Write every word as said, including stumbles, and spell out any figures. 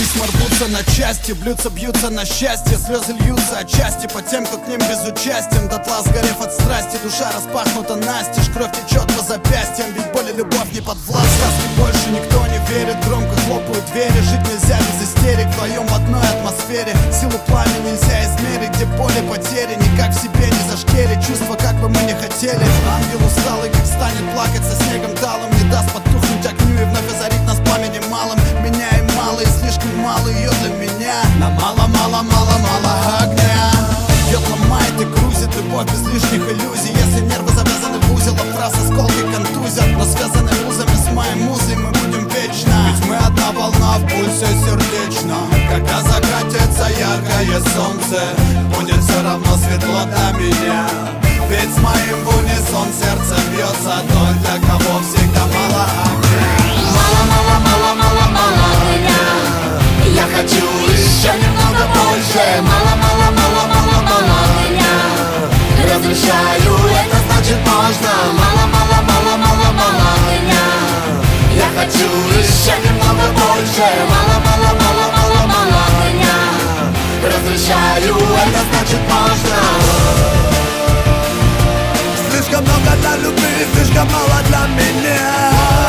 Письма рвутся на части, блюдца бьются на счастье, слезы льются отчасти по тем, кто к ним безучастен. Дотла сгорев от страсти, душа распахнута настежь, кровь течет по запястьям, ведь боль и любовь не подвластны. Сказки больше никто не верит, громко хлопают двери. Жить нельзя без истерик, вдвоем в одной атмосфере. Силу пламени нельзя измерить, где поле потери. Никак в себе не зашкерить, чувства как бы мы не хотели. Ангел усталый, как станет плакать со снегом талым, не даст потухнуть огню и вновь озарит нас пламенем малым. Меня и мало, и слишком мало ее для меня. На мало-мало-мало-мало огня. Бьет, ломает и грузит, любовь без лишних иллюзий. Если нервы завязаны в узел, а фраз осколки контузят, но связаны узами с моей музой мы будем вечно. Ведь мы одна волна в пульсе сердечно. Когда закатится яркое солнце, будет все равно светло для меня. Ведь с моим в унисон сердце бьется той, для кого всегда мало огня. Мало-мало-мало-мало-мало огня. Я хочу еще немного больше. Мало-мало-мало-мало-мало огня. Разрешаю, это значит можно. Мало-мало-мало-мало-мало огня. Я хочу еще немного больше. Мало-мало-мало-мало-мало огня. Разрешаю, это значит можно. Слишком много для любви, слишком мало для меня.